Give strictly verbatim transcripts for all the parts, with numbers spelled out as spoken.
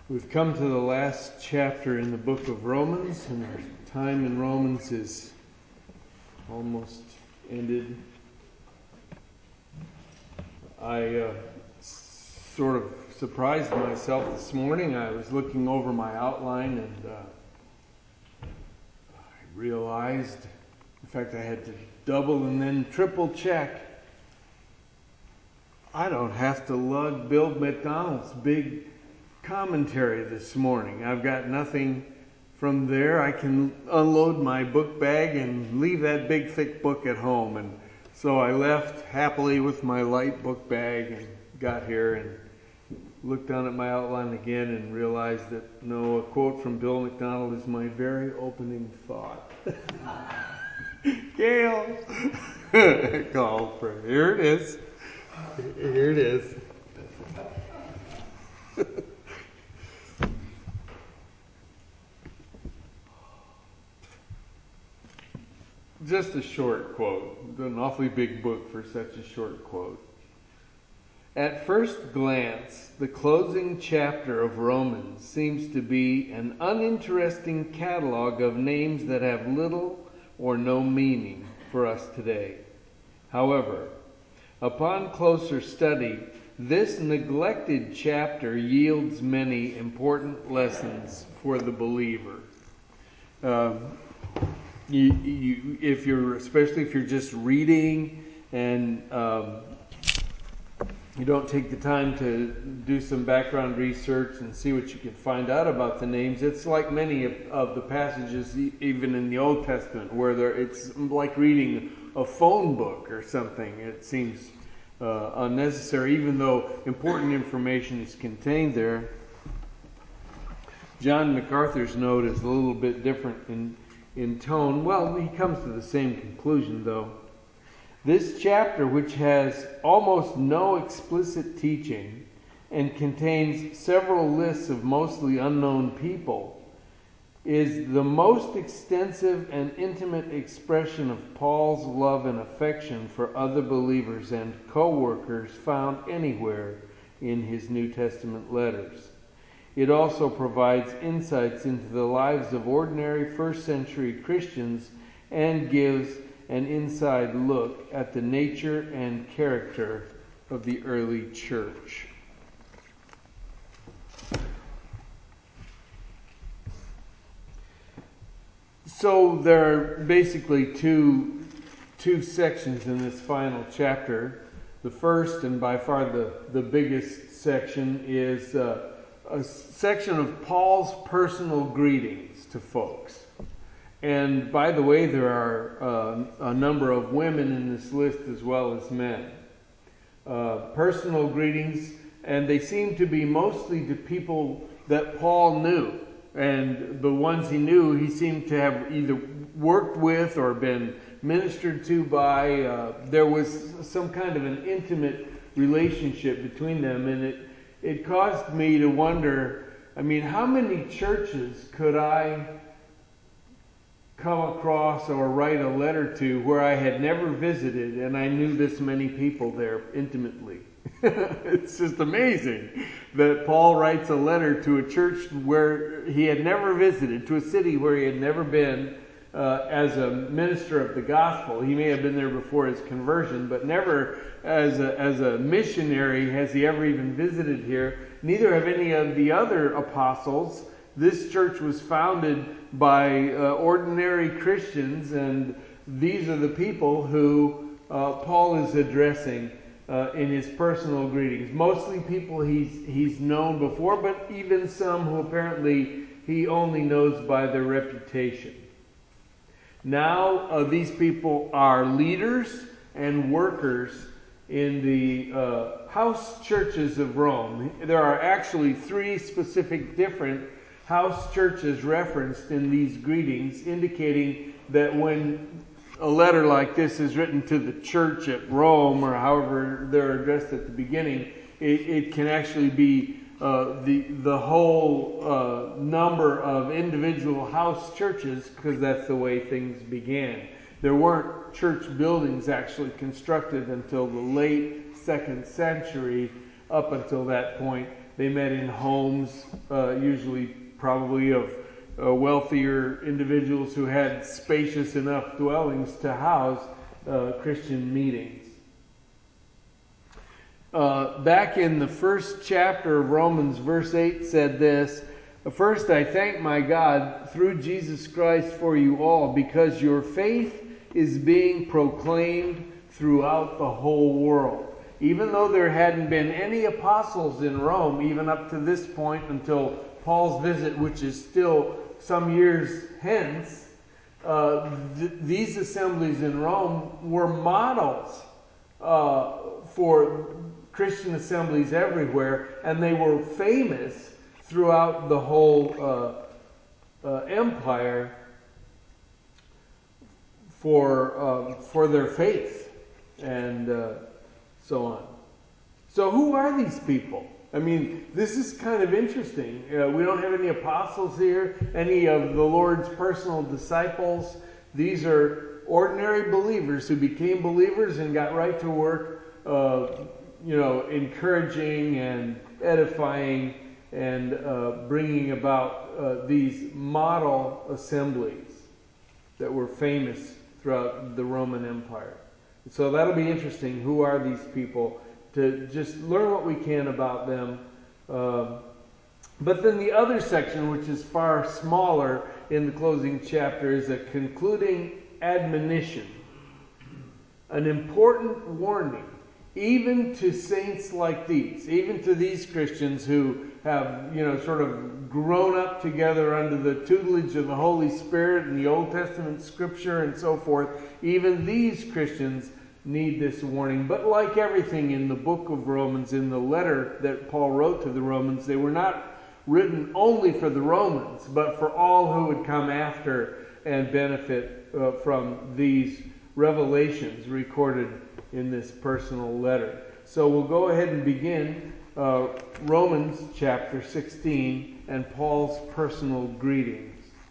We've come to the last chapter in the book of Romans, and our time in Romans is almost ended. I uh, sort of surprised myself this morning. I was looking over my outline and uh, I realized, in fact, I had to double and then triple check. I don't have to lug Bill McDonald's big commentary this morning. I've got nothing from there. I can unload my book bag and leave that big thick book at home. And so I left happily with my light book bag and got here and looked down at my outline again and realized that no, a quote from Bill McDonald is my very opening thought. Gail! Call for here it is. Here it is. Just a short quote. An awfully big book for such a short quote. At first glance, the closing chapter of Romans seems to be an uninteresting catalog of names that have little or no meaning for us today. However, upon closer study, this neglected chapter yields many important lessons for the believer. Um, You, you, if you're, especially if you're just reading and um, you don't take the time to do some background research and see what you can find out about the names, it's like many of, of the passages, even in the Old Testament, where there, it's like reading a phone book or something. It seems uh, unnecessary, even though important information is contained there. John MacArthur's note is a little bit different in in tone. Well, he comes to the same conclusion, though. This chapter, which has almost no explicit teaching and contains several lists of mostly unknown people, is the most extensive and intimate expression of Paul's love and affection for other believers and co-workers found anywhere in his New Testament letters. It also provides insights into the lives of ordinary first century Christians and gives an inside look at the nature and character of the early church. So there are basically two, two sections in this final chapter. The first, and by far the, the biggest section, is Uh, a section of Paul's personal greetings to folks. And by the way, there are uh, a number of women in this list as well as men. Uh, personal greetings, and they seem to be mostly to people that Paul knew. And the ones he knew, he seemed to have either worked with or been ministered to by. Uh, there was some kind of an intimate relationship between them, and it It caused me to wonder, I mean, how many churches could I come across or write a letter to where I had never visited and I knew this many people there intimately? It's just amazing that Paul writes a letter to a church where he had never visited, to a city where he had never been uh, as a minister of the gospel. He may have been there before his conversion, but never as a, as a missionary has he ever even visited here. Neither have any of the other apostles. This church was founded by uh, ordinary Christians, and these are the people who uh, Paul is addressing uh, in his personal greetings. Mostly people he's he's known before, but even some who apparently he only knows by their reputation. Now, uh, these people are leaders and workers in the uh, house churches of Rome. There are actually three specific different house churches referenced in these greetings, indicating that when a letter like this is written to the church at Rome, or however they're addressed at the beginning, it, it can actually be uh, the the whole uh, number of individual house churches, because that's the way things began. There weren't church buildings actually constructed until the late second century. Up until that point, They met in homes, uh, usually probably of uh, wealthier individuals who had spacious enough dwellings to house uh, Christian meetings. Uh, back in the first chapter of Romans, verse eight said this, "First I thank my God through Jesus Christ for you all, because your faith is being proclaimed throughout the whole world." Even though there hadn't been any apostles in Rome, even up to this point until Paul's visit, which is still some years hence, uh, th- these assemblies in Rome were models uh, for Christian assemblies everywhere, and they were famous throughout the whole uh, uh, empire for uh, for their faith and uh, so on. So who are these people? I mean, this is kind of interesting. Uh, we don't have any apostles here, any of the Lord's personal disciples. These are ordinary believers who became believers and got right to work, uh, you know, encouraging and edifying and uh, bringing about uh, these model assemblies that were famous throughout the Roman Empire. So that'll be interesting. Who are these people? To just learn what we can about them. Um, but then the other section, which is far smaller in the closing chapter, is a concluding admonition. An important warning, even to saints like these, even to these Christians who have, you know, sort of grown up together under the tutelage of the Holy Spirit and the Old Testament Scripture and so forth. Even these Christians need this warning. But like everything in the book of Romans, in the letter that Paul wrote to the Romans, they were not written only for the Romans, but for all who would come after and benefit uh, from these revelations recorded in this personal letter. So we'll go ahead and begin uh, Romans chapter sixteen and Paul's personal greetings.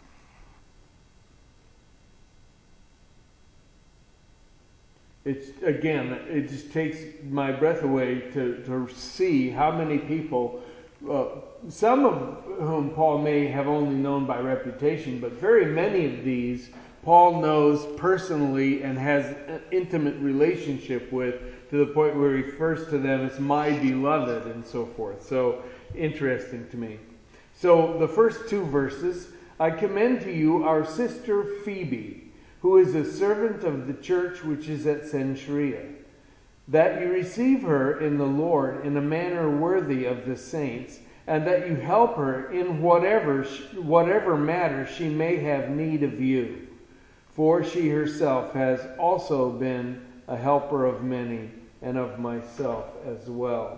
It's, again, it just takes my breath away to, to see how many people, uh, some of whom Paul may have only known by reputation, but very many of these Paul knows personally and has an intimate relationship with, to the point where he refers to them as my beloved and so forth. So, interesting to me. So, the first two verses, "I commend to you our sister Phoebe, who is a servant of the church which is at Cenchrea, that you receive her in the Lord in a manner worthy of the saints, and that you help her in whatever whatever matter she may have need of you. For she herself has also been a helper of many, and of myself as well."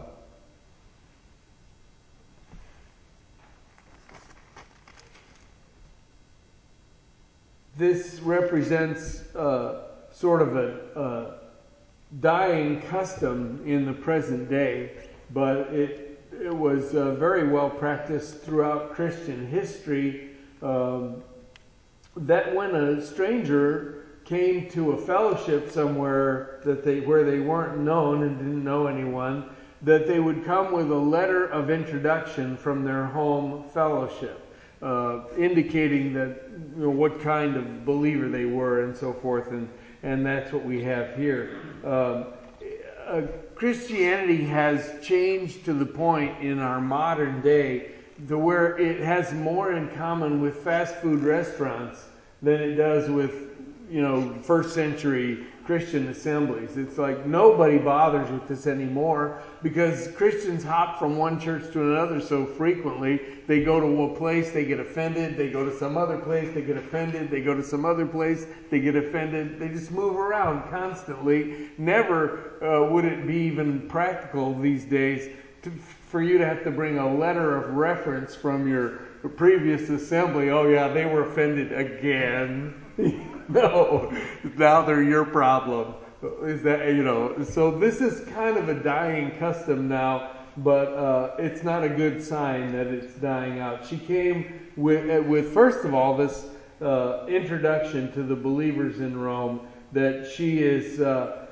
This represents uh, sort of a, a dying custom in the present day, but it, it was uh, very well practiced throughout Christian history, um, that when a stranger came to a fellowship somewhere that they where they weren't known and didn't know anyone, that they would come with a letter of introduction from their home fellowship. Uh, indicating that, you know, what kind of believer they were and so forth, and, and that's what we have here. Um, uh, Christianity has changed to the point in our modern day to where it has more in common with fast food restaurants than it does with, you know, first century Christian assemblies. It's like nobody bothers with this anymore because Christians hop from one church to another so frequently. They go to a place, they get offended. They go to some other place, they get offended. They go to some other place, they get offended. They just move around constantly. Never uh, would it be even practical these days to, for you to have to bring a letter of reference from your previous assembly. Oh yeah, they were offended again. No, now they're your problem. Is that, you know, so this is kind of a dying custom now, but uh, it's not a good sign that it's dying out. She came with, with first of all, this uh, introduction to the believers in Rome, that she is uh,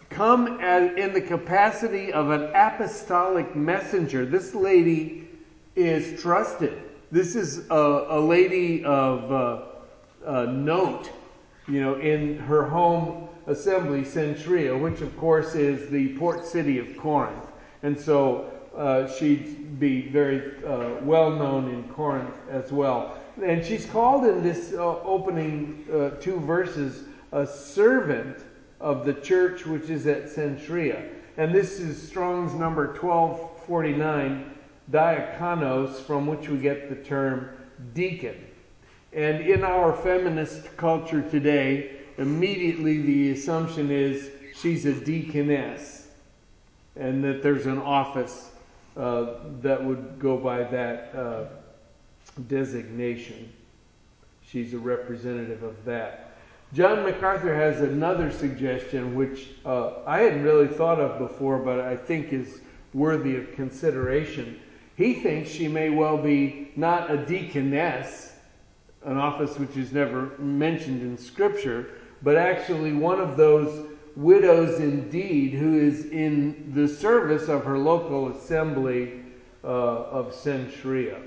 come as, in the capacity of an apostolic messenger. This lady is trusted. This is a, a lady of uh, uh, note, you know, in her home assembly, Cenchrea, which of course is the port city of Corinth. And so uh, she'd be very uh, well known in Corinth as well. And she's called in this uh, opening uh, two verses a servant of the church which is at Cenchrea. And this is Strong's number twelve forty-nine, diakonos, from which we get the term deacon. And in our feminist culture today, immediately the assumption is she's a deaconess, and that there's an office uh, that would go by that uh, designation. She's a representative of that. John MacArthur has another suggestion, which uh, I hadn't really thought of before, but I think is worthy of consideration. He thinks she may well be not a deaconess, an office which is never mentioned in Scripture, but actually one of those widows indeed who is in the service of her local assembly uh, of Cenchrea.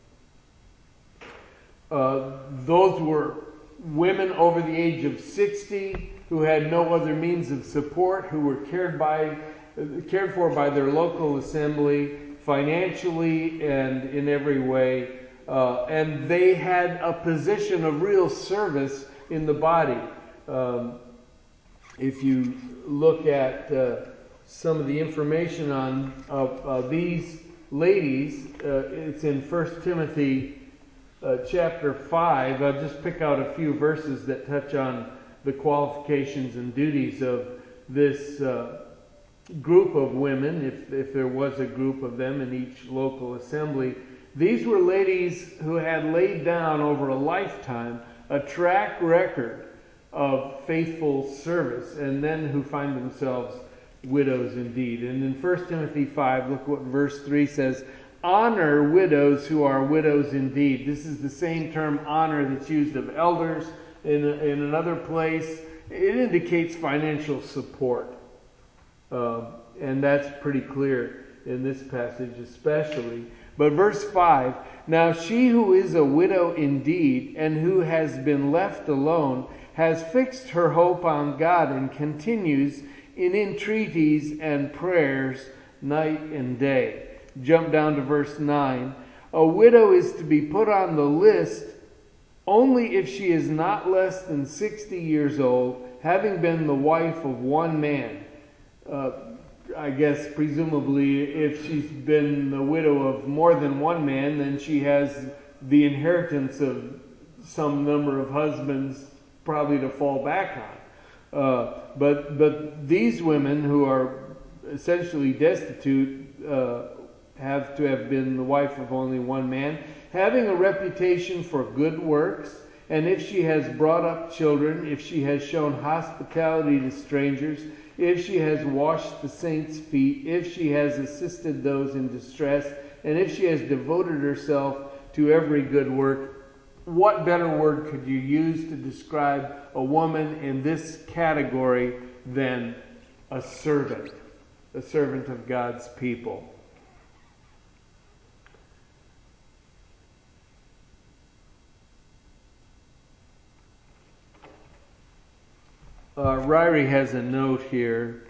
Uh, those were women over the age of sixty who had no other means of support, who were cared by, cared for by their local assembly financially and in every way. Uh, and they had a position of real service in the body. Um, if you look at uh, some of the information on uh, uh, these ladies, uh, it's in First Timothy uh, chapter five. I'll just pick out a few verses that touch on the qualifications and duties of this uh, group of women, if, if there was a group of them in each local assembly. These were ladies who had laid down over a lifetime a track record of faithful service, and then who find themselves widows indeed. And in First Timothy five, look what verse three says. Honor widows who are widows indeed. This is the same term honor that's used of elders in, in another place. It indicates financial support. Uh, and that's pretty clear in this passage especially. But verse five, now she who is a widow indeed, and who has been left alone, has fixed her hope on God, and continues in entreaties and prayers night and day. Jump down to verse nine. A widow is to be put on the list only if she is not less than sixty years old, having been the wife of one man. Uh, I guess presumably if she's been the widow of more than one man, then she has the inheritance of some number of husbands probably to fall back on. Uh, but but these women who are essentially destitute uh, have to have been the wife of only one man, having a reputation for good works, and if she has brought up children, if she has shown hospitality to strangers, if she has washed the saints' feet, if she has assisted those in distress, and if she has devoted herself to every good work. What better word could you use to describe a woman in this category than a servant, a servant of God's people? Uh, Ryrie has a note here.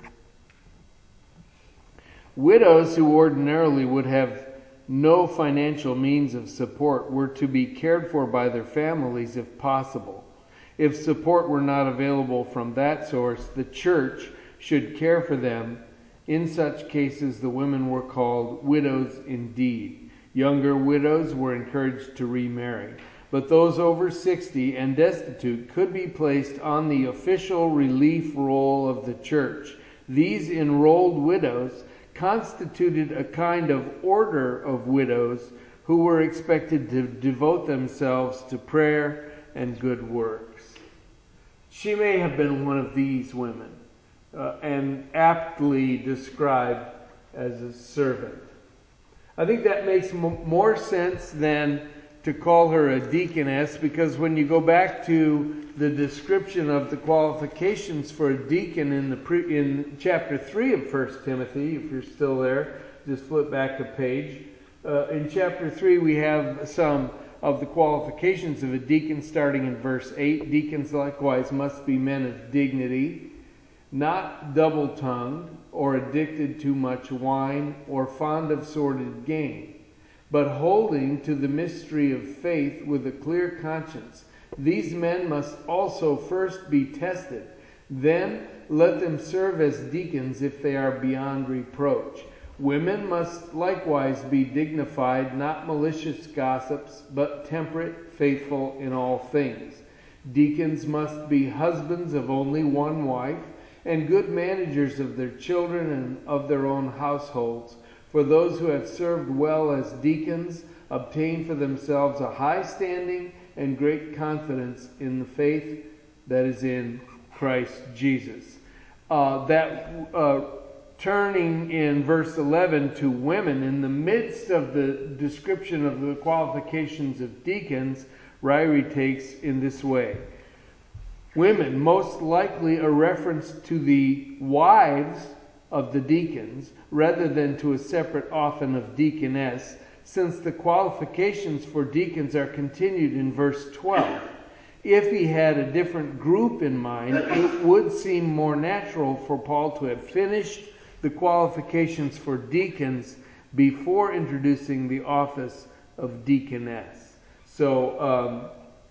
Widows who ordinarily would have no financial means of support were to be cared for by their families if possible. If support were not available from that source, the church should care for them. In such cases, the women were called widows indeed. Younger widows were encouraged to remarry. But those over sixty and destitute could be placed on the official relief roll of the church. These enrolled widows constituted a kind of order of widows who were expected to devote themselves to prayer and good works. She may have been one of these women, uh, and aptly described as a servant. I think that makes m- more sense than to call her a deaconess, because when you go back to the description of the qualifications for a deacon in the pre, in chapter three of First Timothy, if you're still there, just flip back a page. Uh, in chapter three, we have some of the qualifications of a deacon starting in verse eight. Deacons likewise must be men of dignity, not double-tongued or addicted to much wine or fond of sordid gain, but holding to the mystery of faith with a clear conscience. These men must also first be tested. Then let them serve as deacons if they are beyond reproach. Women must likewise be dignified, not malicious gossips, but temperate, faithful in all things. Deacons must be husbands of only one wife, and good managers of their children and of their own households. For those who have served well as deacons obtain for themselves a high standing and great confidence in the faith that is in Christ Jesus. Uh, that uh, turning in verse eleven to women, in the midst of the description of the qualifications of deacons, Ryrie takes in this way. Women, most likely a reference to the wives of the deacons, rather than to a separate office of deaconess, since the qualifications for deacons are continued in verse twelve. If he had a different group in mind, it would seem more natural for Paul to have finished the qualifications for deacons before introducing the office of deaconess. So, um,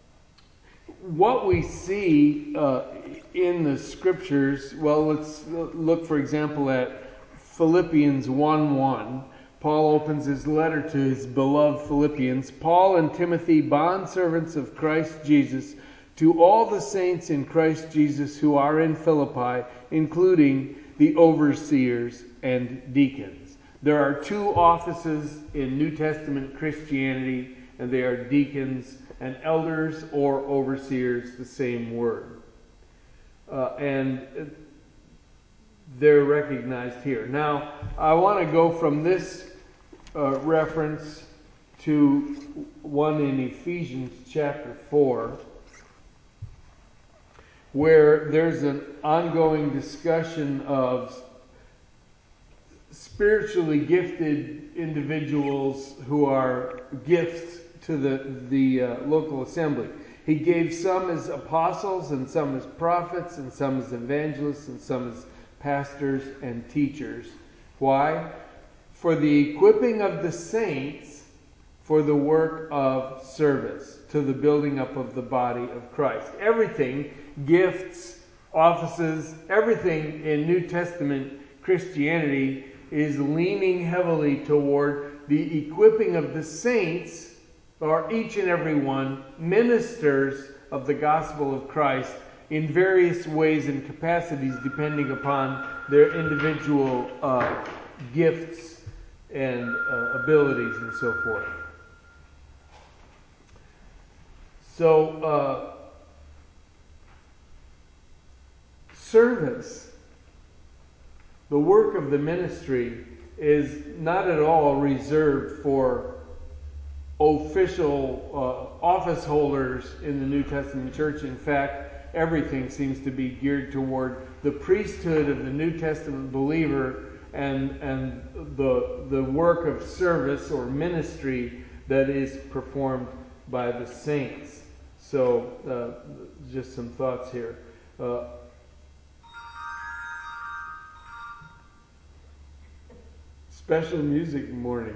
what we see uh, in the scriptures, well, let's look, for example, at Philippians one one. Paul opens his letter to his beloved Philippians. Paul and Timothy, bondservants of Christ Jesus, to all the saints in Christ Jesus who are in Philippi, including the overseers and deacons. There are two offices in New Testament Christianity, and they are deacons and elders or overseers, the same word. Uh, and they're recognized here. Now, I want to go from this uh, reference to one in Ephesians chapter four, where there's an ongoing discussion of spiritually gifted individuals who are gifts to the, the uh, local assembly. He gave some as apostles, and some as prophets, and some as evangelists, and some as pastors and teachers. Why? For the equipping of the saints for the work of service, to the building up of the body of Christ. Everything, gifts, offices, everything in New Testament Christianity is leaning heavily toward the equipping of the saints, or each and every one, ministers of the gospel of Christ in various ways and capacities depending upon their individual uh, gifts and uh, abilities and so forth. So, uh, service, the work of the ministry, is not at all reserved for official uh, office holders in the New Testament church. In fact, everything seems to be geared toward the priesthood of the New Testament believer and and the the work of service or ministry that is performed by the saints. So, uh, just some thoughts here. Uh, special music morning.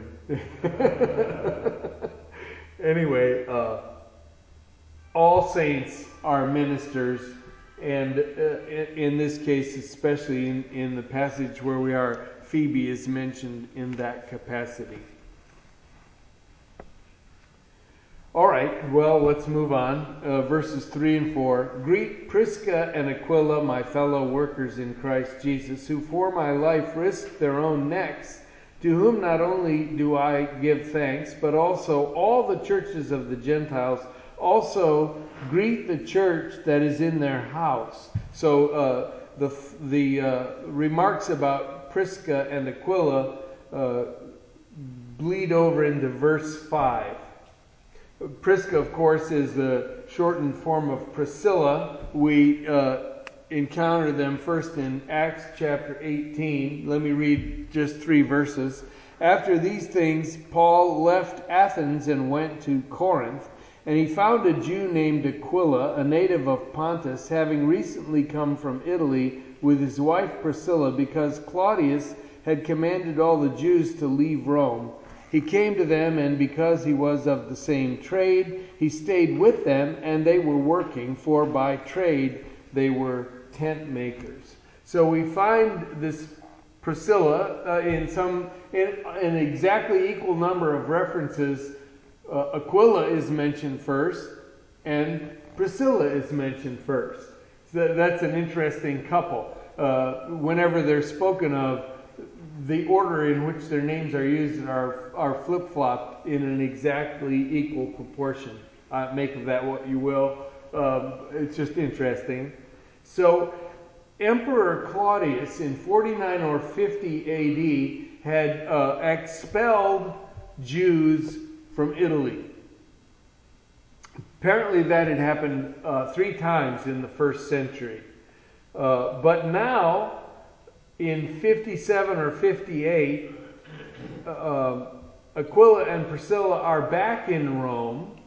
Anyway, uh, all saints are ministers, and uh, in this case, especially in, in the passage where we are, Phoebe is mentioned in that capacity. All right, well, let's move on. Uh, verses three and four. Greet Prisca and Aquila, my fellow workers in Christ Jesus, who for my life risked their own necks, to whom not only do I give thanks, but also all the churches of the Gentiles. Also greet the church that is in their house. So uh, the the uh, remarks about Prisca and Aquila uh, bleed over into verse five. Prisca, of course, is the shortened form of Priscilla. We uh, encounter them first in Acts chapter eighteen. Let me read just three verses. After these things, Paul left Athens and went to Corinth, and he found a Jew named Aquila, a native of Pontus, having recently come from Italy with his wife Priscilla, because Claudius had commanded all the Jews to leave Rome. He came to them, and because he was of the same trade, he stayed with them, and they were working, for by trade they were tent makers. So we find this Priscilla uh, in some in an exactly equal number of references. Uh, Aquila is mentioned first, and Priscilla is mentioned first. So that's an interesting couple. Uh, whenever they're spoken of, the order in which their names are used are, are flip-flopped in an exactly equal proportion. Uh, make of that what you will. Um, it's just interesting. So, Emperor Claudius in forty-nine or fifty A D had uh, expelled Jews from Italy. Apparently that had happened uh, three times in the first century. Uh, but now, in fifty-seven or fifty-eight, uh, Aquila and Priscilla are back in Rome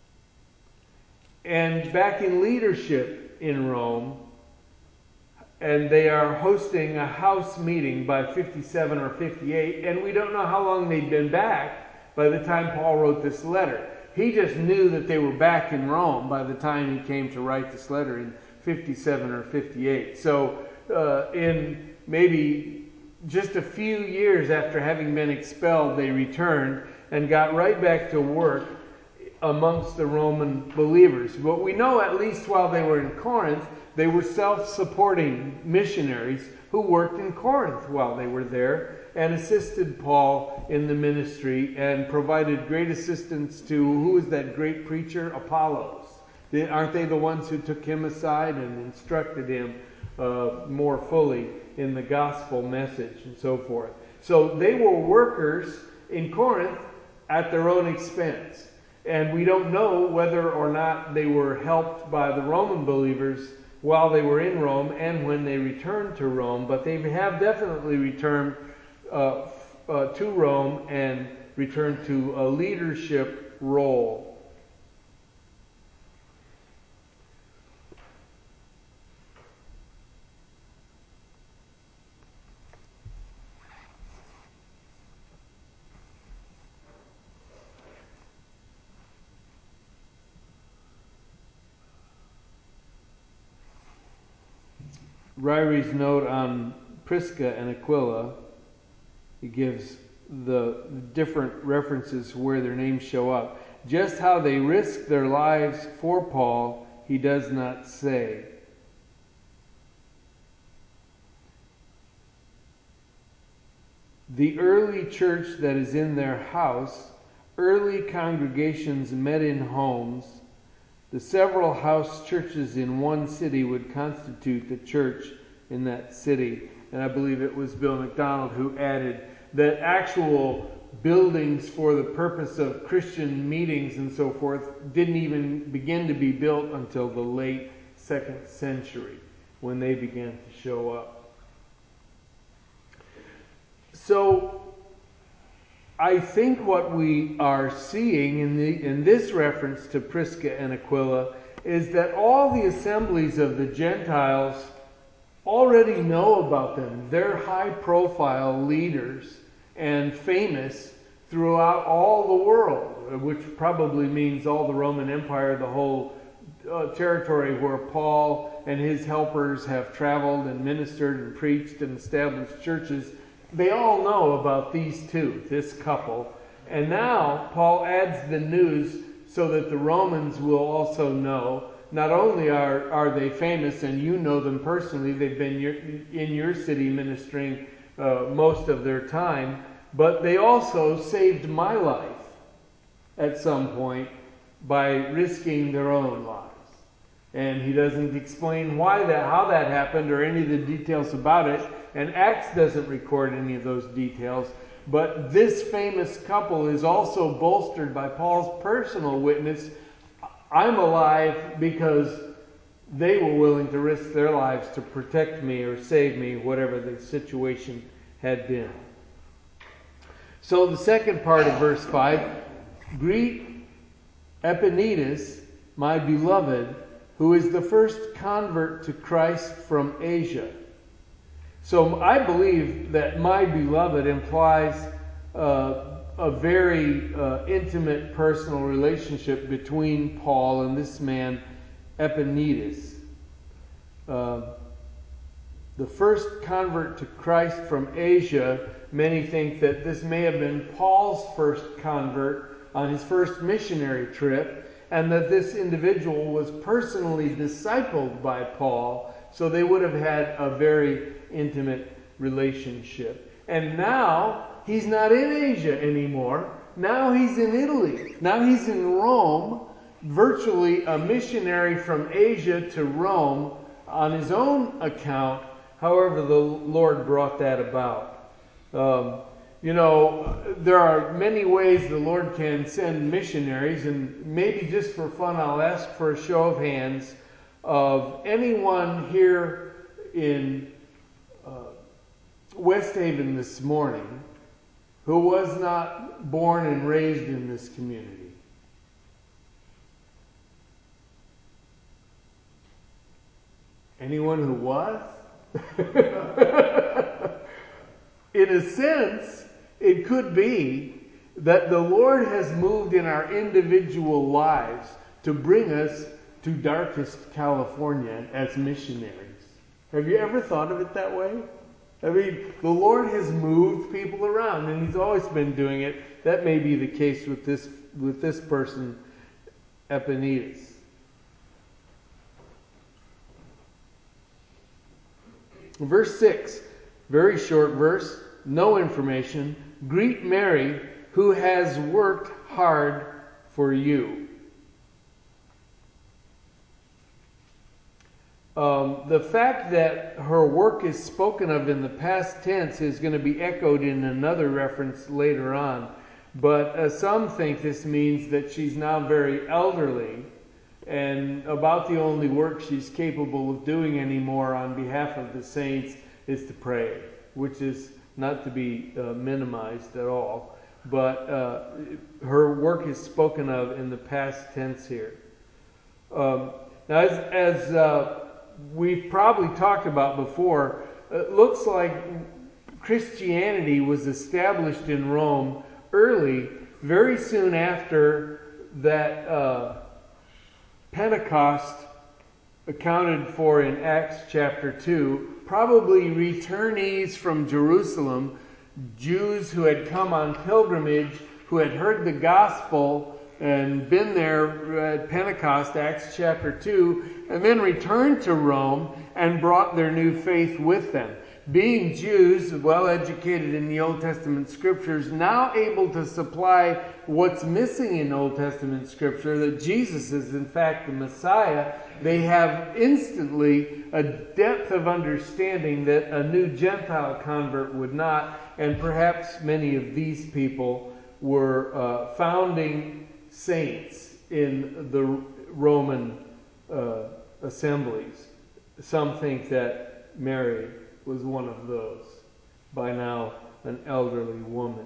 and back in leadership in Rome, and they are hosting a house meeting by fifty-seven or fifty-eight, and we don't know how long they'd been back by the time Paul wrote this letter. He just knew that they were back in Rome by the time he came to write this letter in fifty-seven or fifty-eight. So uh, in maybe just a few years after having been expelled, they returned and got right back to work amongst the Roman believers. But we know at least while they were in Corinth, they were self-supporting missionaries who worked in Corinth while they were there and assisted Paul in the ministry and provided great assistance to, who was that great preacher? Apollos. Aren't they the ones who took him aside and instructed him uh, more fully in the gospel message and so forth? So they were workers in Corinth at their own expense. And we don't know whether or not they were helped by the Roman believers while they were in Rome and when they returned to Rome, but they have definitely returned uh, uh, to Rome and returned to a leadership role. Ryrie's note on Prisca and Aquila, he gives the different references where their names show up. Just how they risked their lives for Paul, he does not say. The early church that is in their house, early congregations met in homes. The several house churches in one city would constitute the church in that city. And I believe it was Bill McDonald who added that actual buildings for the purpose of Christian meetings and so forth didn't even begin to be built until the late second century when they began to show up. So I think what we are seeing in the in this reference to Prisca and Aquila is that all the assemblies of the Gentiles already know about them. They're high-profile leaders and famous throughout all the world, which probably means all the Roman Empire, the whole uh, territory where Paul and his helpers have traveled and ministered and preached and established churches. They all know about these two, this couple. And now Paul adds the news so that the Romans will also know. Not only are, are they famous and you know them personally, they've been your, in your city ministering uh, most of their time, but they also saved my life at some point by risking their own lives. And he doesn't explain why that, how that happened or any of the details about it. And Acts doesn't record any of those details. But this famous couple is also bolstered by Paul's personal witness. I'm alive because they were willing to risk their lives to protect me or save me, whatever the situation had been. So the second part of verse five, greet Epaenetus, my beloved, who is the first convert to Christ from Asia. So I believe that my beloved implies uh, a very uh, intimate personal relationship between Paul and this man, Epaenetus. Uh, the first convert to Christ from Asia, many think that this may have been Paul's first convert on his first missionary trip, and that this individual was personally discipled by Paul, so they would have had a very intimate relationship. And now, he's not in Asia anymore. Now he's in Italy. Now he's in Rome, virtually a missionary from Asia to Rome on his own account. However, the Lord brought that about. Um, you know, there are many ways the Lord can send missionaries, and maybe just for fun, I'll ask for a show of hands of anyone here in uh, West Haven this morning who was not born and raised in this community. Anyone who was? In a sense, it could be that the Lord has moved in our individual lives to bring us to darkest California as missionaries. Have you ever thought of it that way? I mean, the Lord has moved people around, and He's always been doing it. That may be the case with this with this person, Epaenetus. Verse six, very short verse, no information. Greet Mary, who has worked hard for you. Um, the fact that her work is spoken of in the past tense is going to be echoed in another reference later on. But uh, some think this means that she's now very elderly, and about the only work she's capable of doing anymore on behalf of the saints is to pray, which is not to be uh, minimized at all. But uh, her work is spoken of in the past tense here. Um, now, as, as uh, we've probably talked about before, it looks like Christianity was established in Rome early, very soon after that uh, Pentecost accounted for in Acts chapter two. Probably returnees from Jerusalem, Jews who had come on pilgrimage, who had heard the gospel and been there at Pentecost, Acts chapter two, and then returned to Rome and brought their new faith with them. Being Jews, well educated in the Old Testament scriptures, now able to supply what's missing in Old Testament scripture, that Jesus is in fact the Messiah, they have instantly a depth of understanding that a new Gentile convert would not, and perhaps many of these people were uh, founding saints in the Roman uh, assemblies. Some think that Mary was one of those, by now an elderly woman.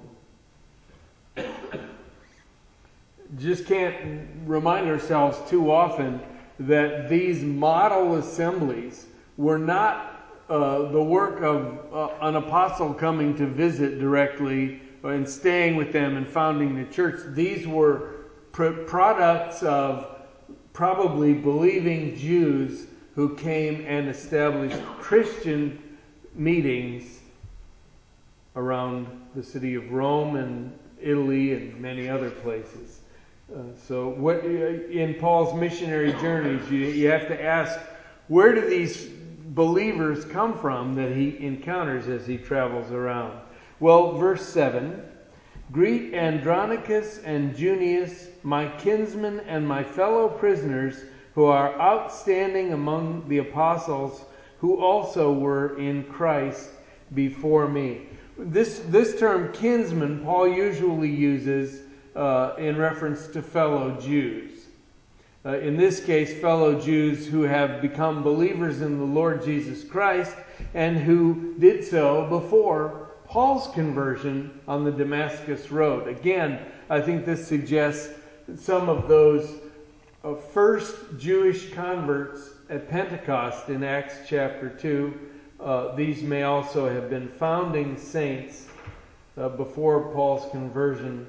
Just can't remind ourselves too often that these model assemblies were not uh, the work of uh, an apostle coming to visit directly and staying with them and founding the church. These were pr- products of probably believing Jews who came and established Christian meetings around the city of Rome and Italy and many other places. Uh, so what in Paul's missionary journeys, you, you have to ask, where do these believers come from that he encounters as he travels around? Well, verse seven, greet Andronicus and Junius, my kinsmen and my fellow prisoners, who are outstanding among the apostles, who also were in Christ before me. This, this term kinsman, Paul usually uses uh, in reference to fellow Jews. Uh, in this case, fellow Jews who have become believers in the Lord Jesus Christ and who did so before Paul's conversion on the Damascus Road. Again, I think this suggests that some of those uh, first Jewish converts at Pentecost in Acts chapter two, uh, these may also have been founding saints uh, before Paul's conversion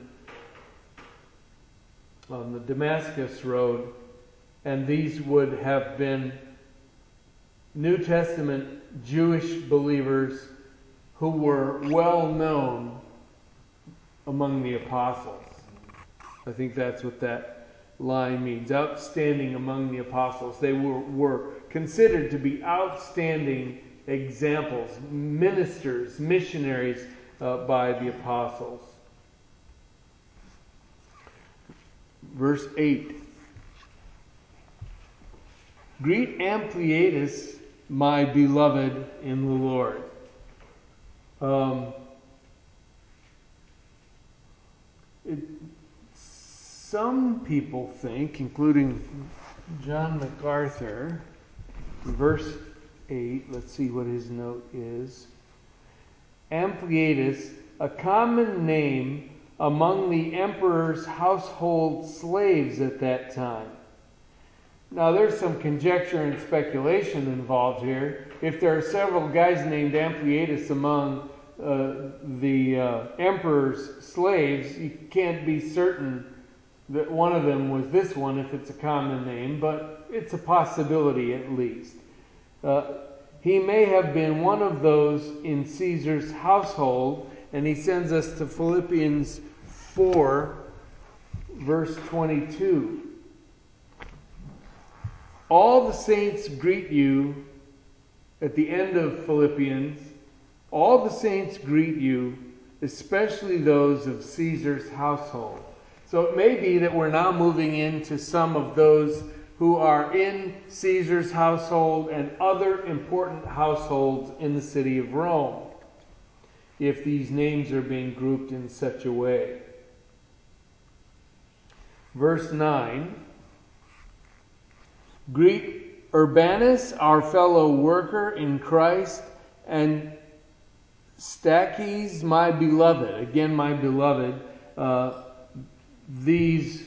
on the Damascus Road. And these would have been New Testament Jewish believers who were well known among the apostles. I think that's what that line means. Outstanding among the apostles. They were, were considered to be outstanding examples, ministers, missionaries uh, by the apostles. Verse eight. Greet Ampliatus, my beloved in the Lord. Um, it, some people think, including John MacArthur, verse eight, let's see what his note is. Ampliatus, a common name among the emperor's household slaves at that time. Now, there's some conjecture and speculation involved here. If there are several guys named Ampliatus among uh, the uh, emperor's slaves, you can't be certain that one of them was this one if it's a common name, but it's a possibility at least. Uh, he may have been one of those in Caesar's household, and he sends us to Philippians four, verse twenty-two. All the saints greet you at the end of Philippians. All the saints greet you, especially those of Caesar's household. So it may be that we're now moving into some of those who are in Caesar's household and other important households in the city of Rome, if these names are being grouped in such a way. Verse nine. Greet Urbanus, our fellow worker in Christ, and Stachys, my beloved. Again, my beloved. Uh, these,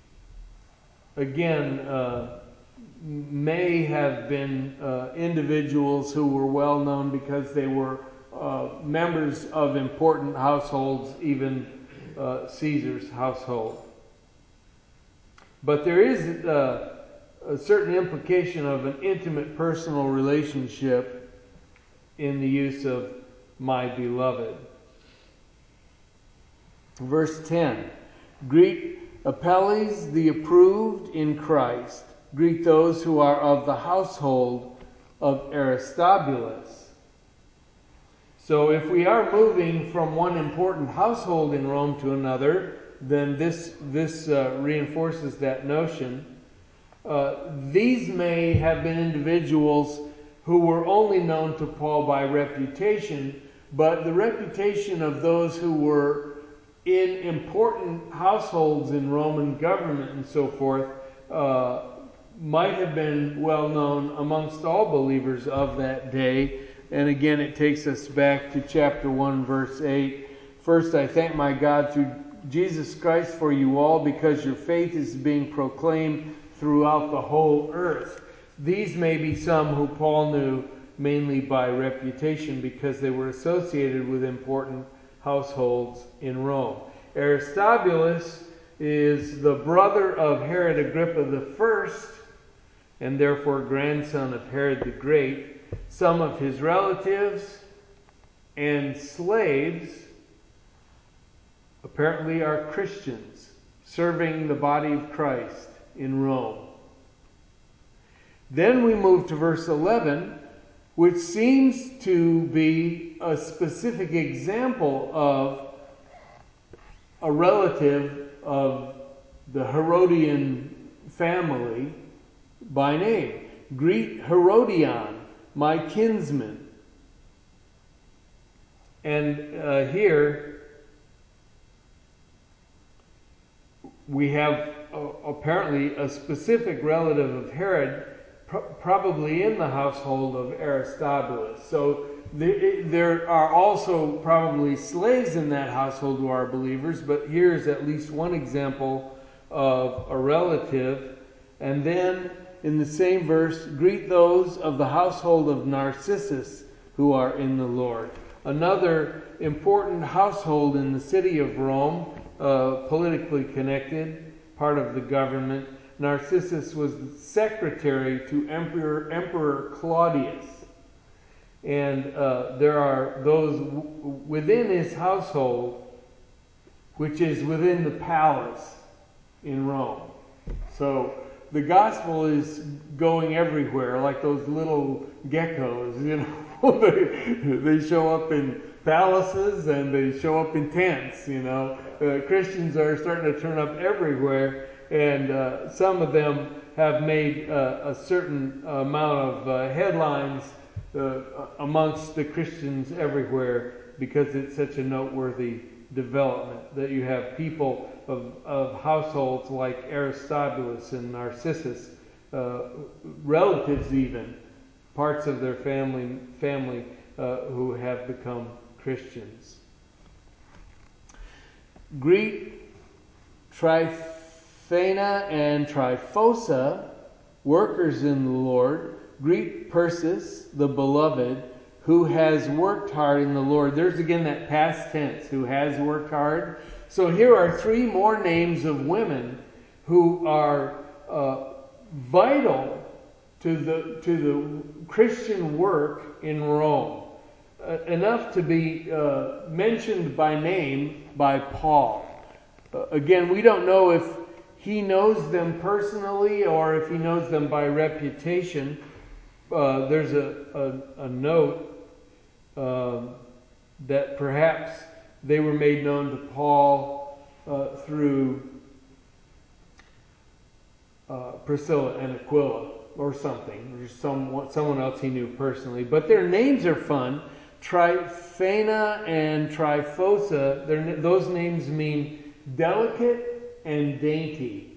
again, uh, may have been uh, individuals who were well known because they were uh, members of important households, even uh, Caesar's household. But there is Uh, a certain implication of an intimate personal relationship in the use of my beloved. Verse ten. Greet Apelles, the approved in Christ. Greet those who are of the household of Aristobulus. So if we are moving from one important household in Rome to another, then this, this uh, reinforces that notion. Uh, these may have been individuals who were only known to Paul by reputation, but the reputation of those who were in important households in Roman government and so forth uh, might have been well known amongst all believers of that day. And again, it takes us back to chapter one, verse eight. First, I thank my God through Jesus Christ for you all, because your faith is being proclaimed throughout the whole earth. These may be some who Paul knew mainly by reputation because they were associated with important households in Rome. Aristobulus is the brother of Herod Agrippa the First, and therefore grandson of Herod the Great. Some of his relatives and slaves apparently are Christians serving the body of Christ in Rome. Then we move to verse eleven, which seems to be a specific example of a relative of the Herodian family by name. Greet Herodion, my kinsman. And uh, here we have uh, apparently a specific relative of Herod, pr- probably in the household of Aristobulus. So the, there are also probably slaves in that household who are believers, but here's at least one example of a relative. And then in the same verse, greet those of the household of Narcissus who are in the Lord. Another important household in the city of Rome, uh, politically connected, part of the government. Narcissus was the secretary to Emperor, Emperor Claudius. And uh, there are those w- within his household, which is within the palace in Rome. So the gospel is going everywhere, like those little geckos, you know. they, they show up in palaces and they show up in tents, you know. Uh, Christians are starting to turn up everywhere, and uh, some of them have made uh, a certain amount of uh, headlines uh, amongst the Christians everywhere because it's such a noteworthy development that you have people of, of households like Aristobulus and Narcissus, uh, relatives even, parts of their family family uh, who have become Christians. Greet Tryphena and Tryphosa, workers in the Lord. Greet Persis, the beloved, who has worked hard in the Lord. There's again that past tense, who has worked hard. So here are three more names of women who are uh, vital to the to the Christian work in Rome. Uh, enough to be uh, mentioned by name by Paul. Uh, again, we don't know if he knows them personally or if he knows them by reputation. Uh, there's a, a, a note um, that perhaps they were made known to Paul uh, through uh, Priscilla and Aquila or something, or someone, someone else he knew personally. But their names are fun. Tryphena and Tryphosa, those names mean delicate and dainty.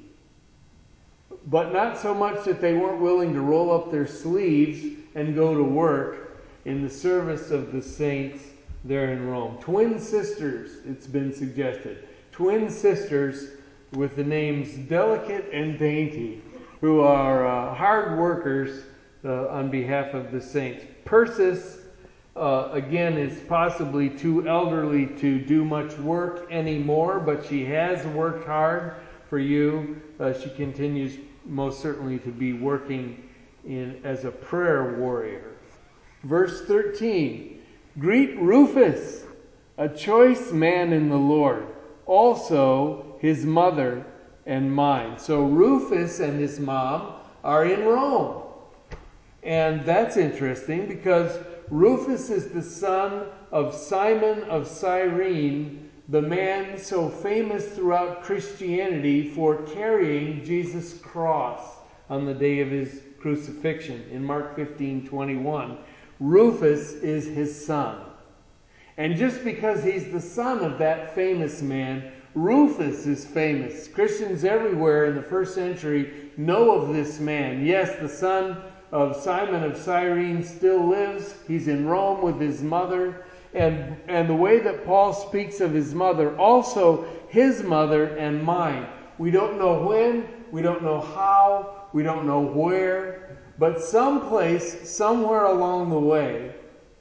But not so much that they weren't willing to roll up their sleeves and go to work in the service of the saints there in Rome. Twin sisters, it's been suggested. Twin sisters with the names Delicate and Dainty, who are uh, hard workers uh, on behalf of the saints. Persis, uh, again, is possibly too elderly to do much work anymore, but she has worked hard for you. Uh, she continues most certainly to be working in as a prayer warrior. Verse thirteen, greet Rufus, a choice man in the Lord, also his mother and mine. So Rufus and his mom are in Rome. And that's interesting because Rufus is the son of Simon of Cyrene, the man so famous throughout Christianity for carrying Jesus' cross on the day of his crucifixion. In Mark fifteen twenty-one, Rufus is his son. And just because he's the son of that famous man, Rufus is famous. Christians everywhere in the first century know of this man. Yes, the son of Simon of Cyrene still lives. He's in Rome with his mother. And, and the way that Paul speaks of his mother, also his mother and mine. We don't know when, we don't know how, we don't know where, but someplace, somewhere along the way,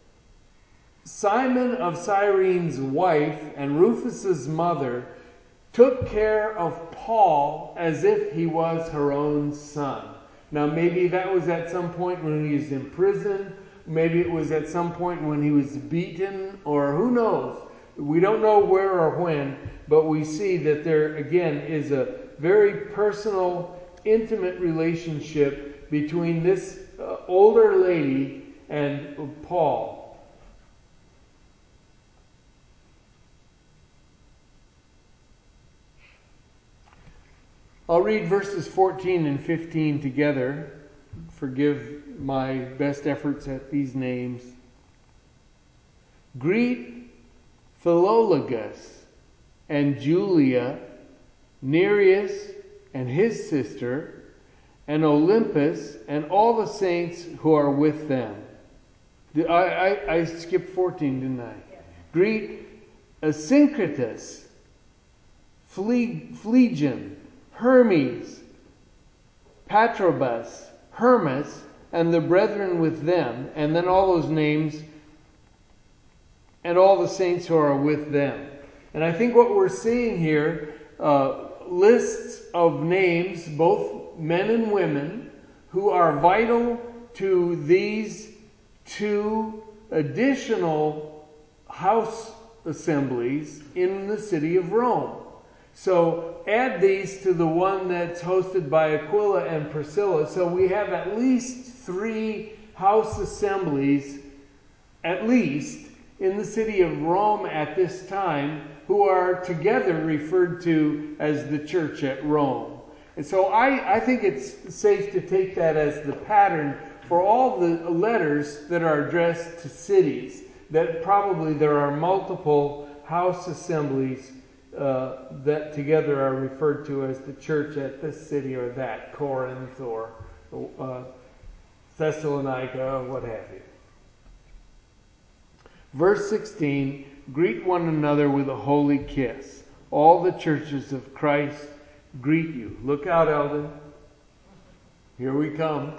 Simon of Cyrene's wife and Rufus's mother took care of Paul as if he was her own son. Now maybe that was at some point when he was in prison. Maybe it was at some point when he was beaten, or who knows. We don't know where or when, but we see that there again is a very personal, intimate relationship between this uh, older lady and Paul. I'll read verses fourteen and fifteen together. Forgive my best efforts at these names. Greet Philologus, and Julia, Nereus and his sister, and Olympus, and all the saints who are with them. I, I, I skipped fourteen, didn't I? Yeah. Greet Asyncritus, Phlegon, Hermes, Patrobas, Hermas, and the brethren with them, and then all those names, and all the saints who are with them. And I think what we're seeing here, uh, lists of names, both men and women, who are vital to these two additional house assemblies in the city of Rome. So add these to the one that's hosted by Aquila and Priscilla. So we have at least three house assemblies, at least, in the city of Rome at this time, who are together referred to as the church at Rome. And so I, I think it's safe to take that as the pattern for all the letters that are addressed to cities, that probably there are multiple house assemblies uh, that together are referred to as the church at this city or that, Corinth or uh, Thessalonica, what have you. Verse sixteen, greet one another with a holy kiss. All the churches of Christ greet you. Look out, Eldon. Here we come.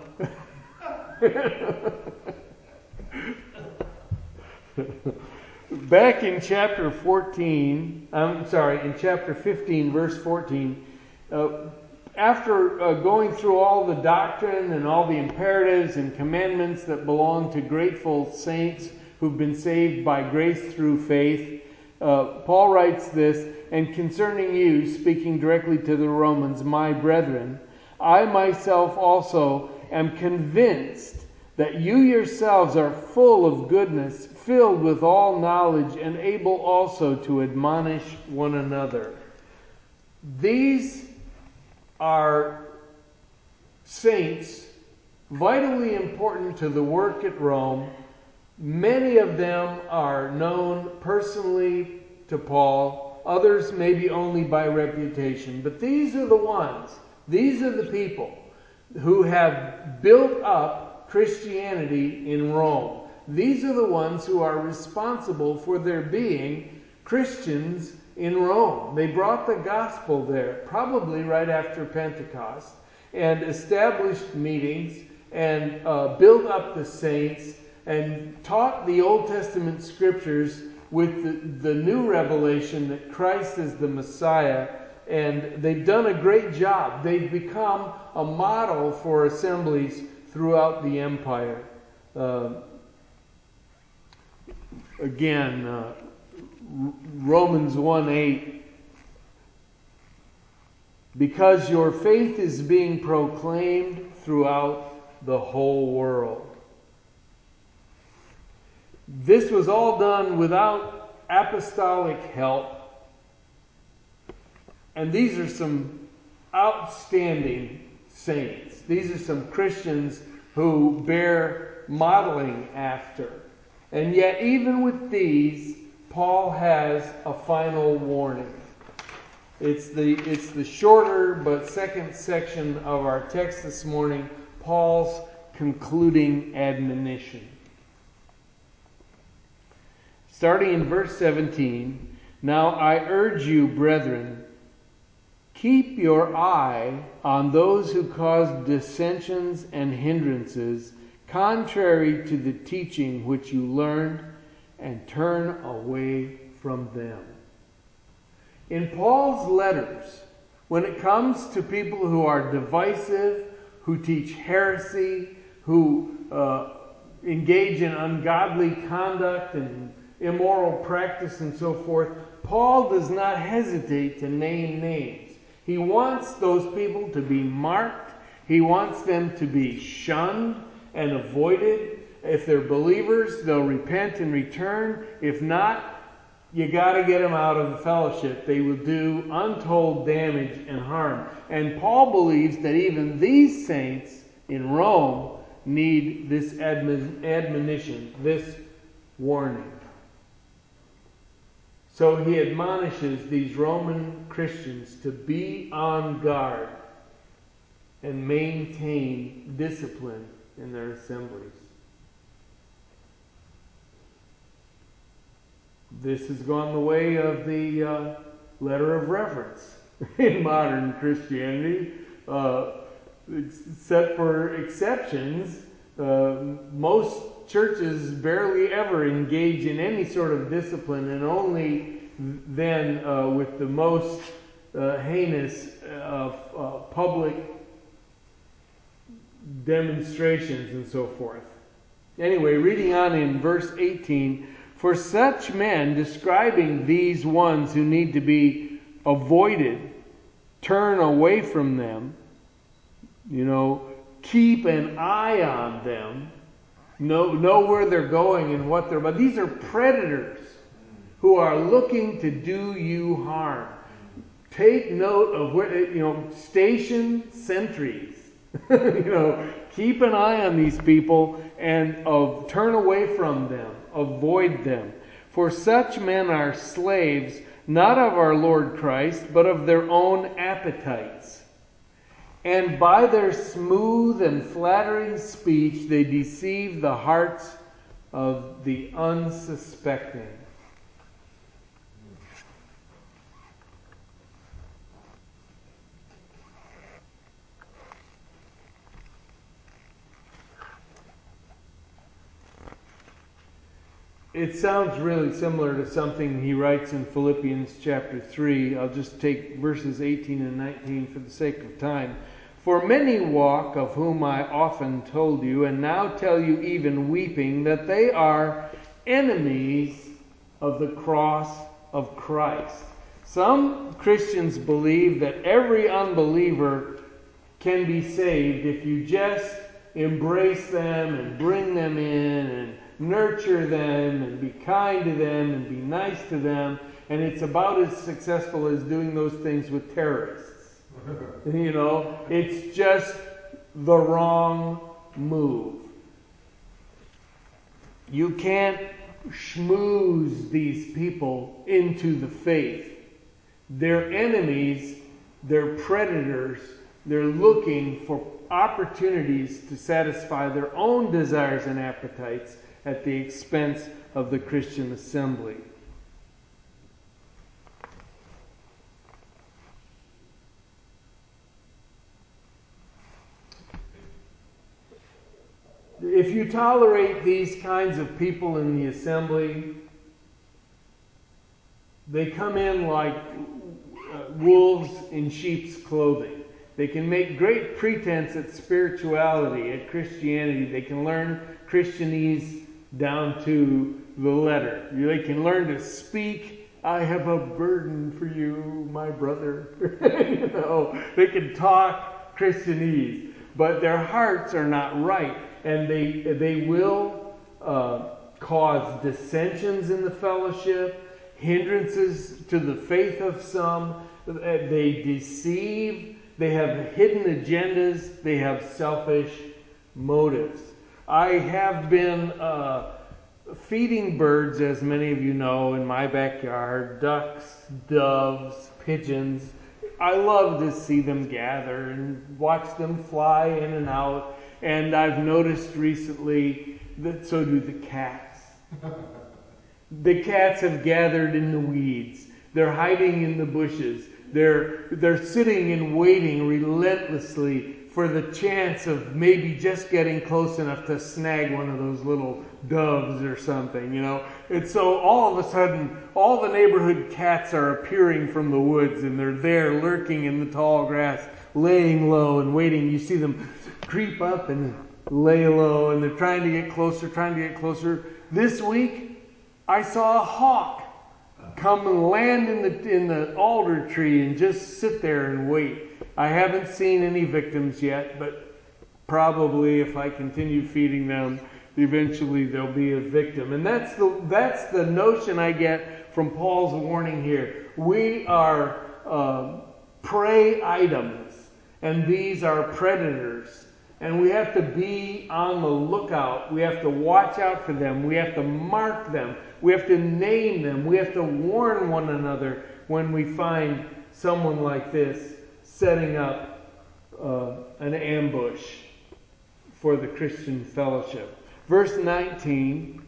Back in chapter fourteen, I'm sorry, in chapter fifteen, verse fourteen, uh, after uh, going through all the doctrine and all the imperatives and commandments that belong to grateful saints who've been saved by grace through faith, uh, Paul writes this, and concerning you, speaking directly to the Romans, my brethren, I myself also am convinced that you yourselves are full of goodness, filled with all knowledge, and able also to admonish one another. These are saints vitally important to the work at Rome. Many of them are known personally to Paul, others maybe only by reputation. But these are the ones, these are the people who have built up Christianity in Rome. These are the ones who are responsible for there being Christians in Rome. They brought the gospel there, probably right after Pentecost, and established meetings and uh, built up the saints and taught the Old Testament scriptures with the, the new revelation that Christ is the Messiah. And they've done a great job. They've become a model for assemblies throughout the empire. Uh, again, uh, Romans one eight, because your faith is being proclaimed throughout the whole world. This was all done without apostolic help. And these are some outstanding saints. These are some Christians who bear modeling after. And yet, even with these, Paul has a final warning. It's the, it's the shorter but second section of our text this morning, Paul's concluding admonition. Starting in verse seventeen, now I urge you, brethren, keep your eye on those who cause dissensions and hindrances, contrary to the teaching which you learned, and turn away from them. In Paul's letters, when it comes to people who are divisive, who teach heresy, who uh, engage in ungodly conduct and immoral practice and so forth, Paul does not hesitate to name names. He wants those people to be marked. He wants them to be shunned and avoided. If they're believers, they'll repent and return. If not, you got to get them out of the fellowship. They will do untold damage and harm. And Paul believes that even these saints in Rome need this admon- admonition, this warning. So he admonishes these Roman Christians to be on guard and maintain discipline in their assemblies. This has gone the way of the uh, letter of reference in modern Christianity. Uh, except for exceptions, uh, most churches barely ever engage in any sort of discipline, and only then uh, with the most uh, heinous of uh, public demonstrations and so forth. Anyway, reading on in verse eighteen, for such men, describing these ones who need to be avoided, turn away from them, you know, keep an eye on them, know, know where they're going and what they're about. These are predators who are looking to do you harm. Take note of where, you know, station sentries. you know, keep an eye on these people and of turn away from them, avoid them. For such men are slaves, not of our Lord Christ, but of their own appetites. And by their smooth and flattering speech, they deceive the hearts of the unsuspecting. It sounds really similar to something he writes in Philippians chapter three. I'll just take verses eighteen and nineteen for the sake of time. For many walk, of whom I often told you, and now tell you even weeping, that they are enemies of the cross of Christ. Some Christians believe that every unbeliever can be saved if you just embrace them and bring them in and nurture them and be kind to them and be nice to them, and it's about as successful as doing those things with terrorists. You know, it's just the wrong move. You can't schmooze these people into the faith. They're enemies, they're predators, they're looking for opportunities to satisfy their own desires and appetites at the expense of the Christian assembly. If you tolerate these kinds of people in the assembly, they come in like uh, wolves in sheep's clothing. They can make great pretense at spirituality, at Christianity. They can learn Christianese down to the letter. They can learn to speak, I have a burden for you, my brother. you know, they can talk Christianese, but their hearts are not right. And they they will uh, cause dissensions in the fellowship, hindrances to the faith of some. They deceive. They have hidden agendas. They have selfish motives. I have been uh, feeding birds, as many of you know, in my backyard. Ducks, doves, pigeons. I love to see them gather and watch them fly in and out. And I've noticed recently that so do the cats. The cats have gathered in the weeds. They're hiding in the bushes. They're, they're sitting and waiting relentlessly for the chance of maybe just getting close enough to snag one of those little doves or something, you know. And so all of a sudden, all the neighborhood cats are appearing from the woods, and they're there lurking in the tall grass, laying low and waiting. You see them creep up and lay low, and they're trying to get closer, trying to get closer. This week, I saw a hawk come and land in the in the alder tree and just sit there and wait. I haven't seen any victims yet, but probably if I continue feeding them, eventually there'll be a victim. And that's the that's the notion I get from Paul's warning here. We are uh, prey items, and these are predators. And we have to be on the lookout. We have to watch out for them. We have to mark them. We have to name them. We have to warn one another when we find someone like this setting up uh, an ambush for the Christian fellowship. Verse nineteen.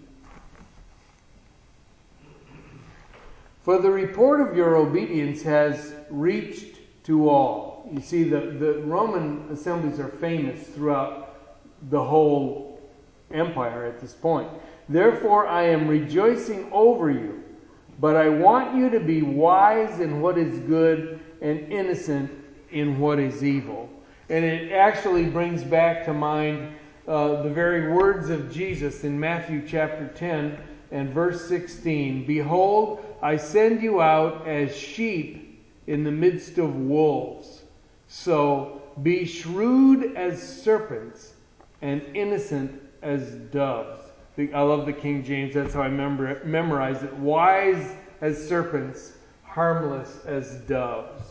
For the report of your obedience has reached to all. You see, the, the Roman assemblies are famous throughout the whole empire at this point. Therefore, I am rejoicing over you, but I want you to be wise in what is good and innocent in what is evil. And it actually brings back to mind uh, the very words of Jesus in Matthew chapter ten and verse sixteen. Behold, I send you out as sheep in the midst of wolves. So be shrewd as serpents and innocent as doves. I love the King James. That's how I memor- memorize it. Wise as serpents, harmless as doves.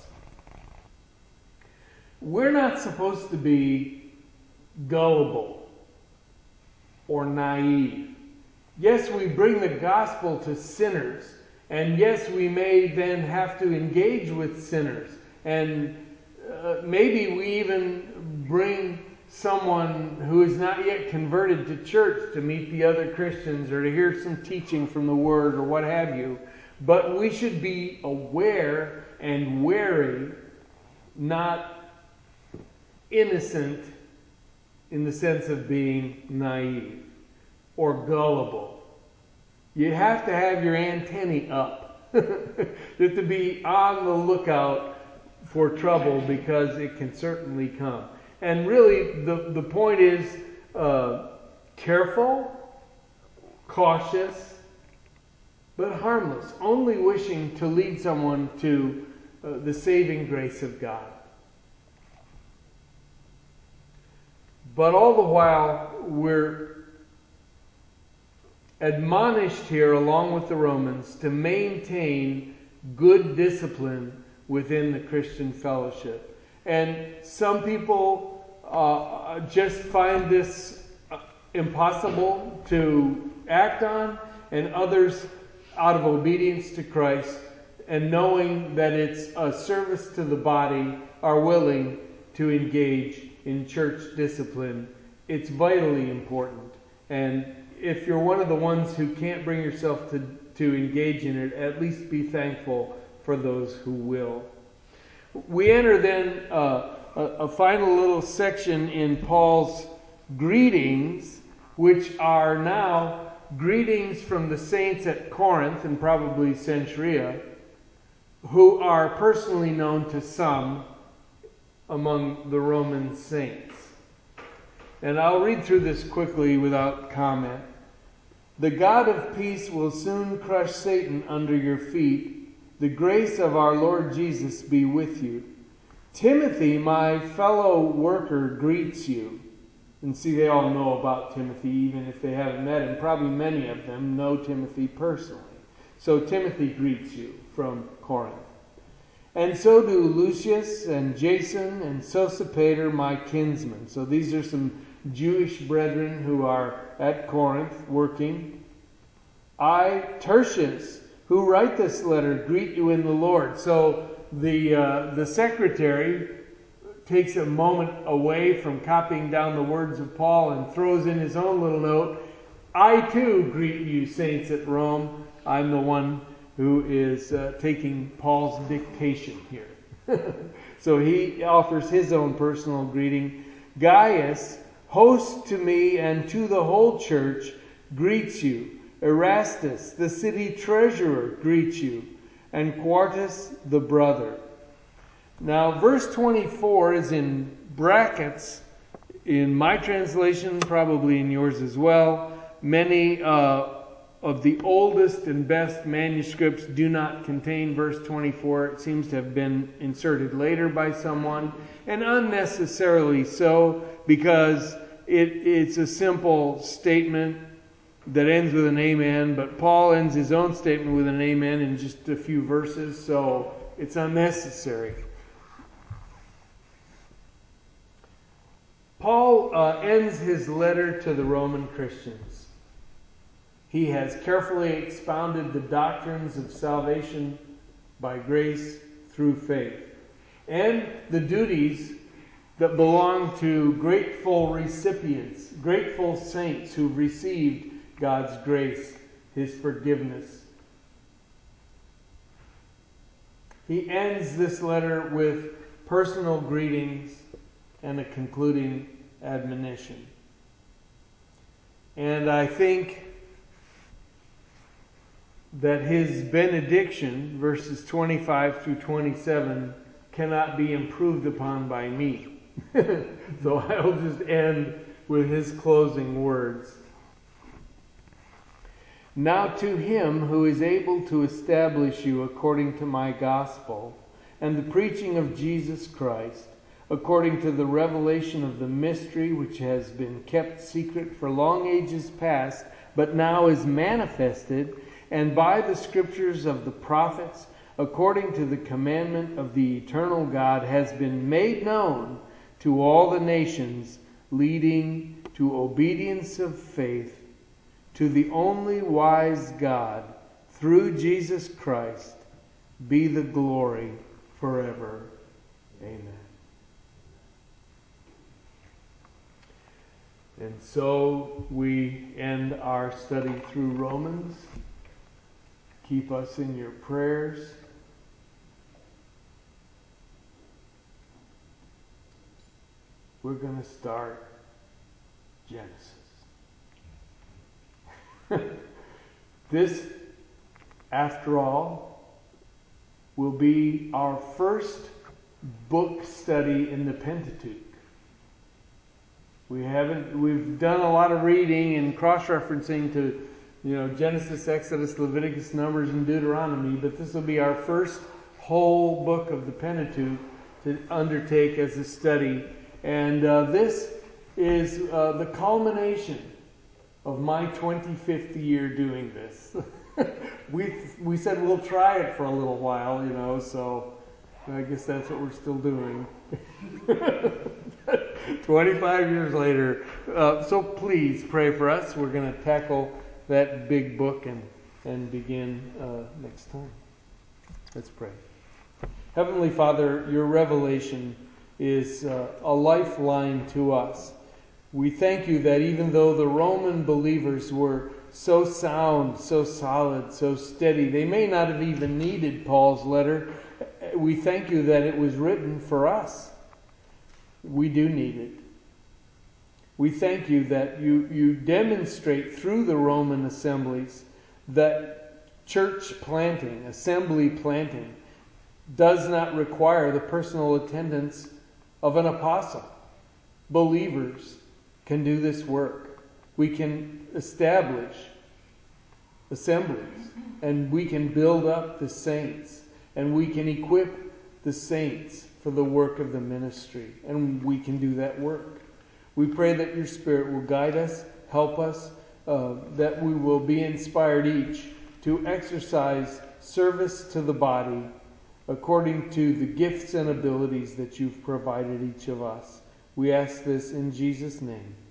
We're not supposed to be gullible or naive. Yes, we bring the gospel to sinners. And yes, we may then have to engage with sinners. And uh, maybe we even bring someone who is not yet converted to church to meet the other Christians or to hear some teaching from the Word or what have you. But we should be aware and wary, not innocent in the sense of being naive or gullible. You have to have your antennae up. You have to be on the lookout for trouble because it can certainly come. And really, the, the point is uh, careful, cautious, but harmless. Only wishing to lead someone to uh, the saving grace of God. But all the while, we're admonished here, along with the Romans, to maintain good discipline within the Christian fellowship. And some people uh, just find this impossible to act on, and others, out of obedience to Christ and knowing that it's a service to the body, are willing to engage in church discipline. It's vitally important. And if you're one of the ones who can't bring yourself to, to engage in it, at least be thankful for those who will. We enter then uh, a, a final little section in Paul's greetings, which are now greetings from the saints at Corinth and probably Centuria, who are personally known to some among the Roman saints. And I'll read through this quickly without comment. The God of peace will soon crush Satan under your feet. The grace of our Lord Jesus be with you. Timothy, my fellow worker, greets you. And see, they all know about Timothy, even if they haven't met him. Probably many of them know Timothy personally. So Timothy greets you from Corinth. And so do Lucius and Jason and Sosipater, my kinsmen. So these are some Jewish brethren who are at Corinth working. I, Tertius, who write this letter, greet you in the Lord. So the uh, the secretary takes a moment away from copying down the words of Paul and throws in his own little note. I too greet you, saints at Rome. I'm the one who is uh, taking Paul's dictation here. So he offers his own personal greeting. Gaius, host to me and to the whole church, greets you. Erastus, the city treasurer, greets you. And Quartus, the brother. Now, verse twenty-four is in brackets in my translation, probably in yours as well. Many uh, of the oldest and best manuscripts do not contain verse twenty-four. It seems to have been inserted later by someone, and unnecessarily so, because it, it's a simple statement that ends with an amen, but Paul ends his own statement with an amen in just a few verses, so it's unnecessary. Paul uh, ends his letter to the Roman Christians. He has carefully expounded the doctrines of salvation by grace through faith, and the duties that belong to grateful recipients, grateful saints who received God's grace, His forgiveness. He ends this letter with personal greetings and a concluding admonition. And I think that his benediction, verses twenty-five through twenty-seven, cannot be improved upon by me. So I'll just end with his closing words. Now to him who is able to establish you according to my gospel and the preaching of Jesus Christ, according to the revelation of the mystery which has been kept secret for long ages past, but now is manifested, and by the scriptures of the prophets, according to the commandment of the eternal God, has been made known to all the nations, leading to obedience of faith, to the only wise God, through Jesus Christ, be the glory forever. Amen. And so we end our study through Romans. Keep us in your prayers. We're going to start Genesis. This, after all, will be our first book study in the Pentateuch. We haven't, we've done a lot of reading and cross-referencing to, you know, Genesis, Exodus, Leviticus, Numbers, and Deuteronomy, but this will be our first whole book of the Pentateuch to undertake as a study. And uh, this is uh, the culmination of my twenty-fifth year doing this. we we said we'll try it for a little while, you know, so I guess that's what we're still doing. twenty-five years later. Uh, so please pray for us. We're going to tackle that big book and, and begin uh, next time. Let's pray. Heavenly Father, your revelation is uh, a lifeline to us. We thank you that even though the Roman believers were so sound, so solid, so steady, they may not have even needed Paul's letter. We thank you that it was written for us. We do need it. We thank you that you, you demonstrate through the Roman assemblies that church planting, assembly planting, does not require the personal attendance of an apostle. Believers can do this work. We can establish assemblies, and we can build up the saints, and we can equip the saints for the work of the ministry, and we can do that work. We pray that your Spirit will guide us, help us, uh, that we will be inspired each to exercise service to the body according to the gifts and abilities that you've provided each of us. We ask this in Jesus' name.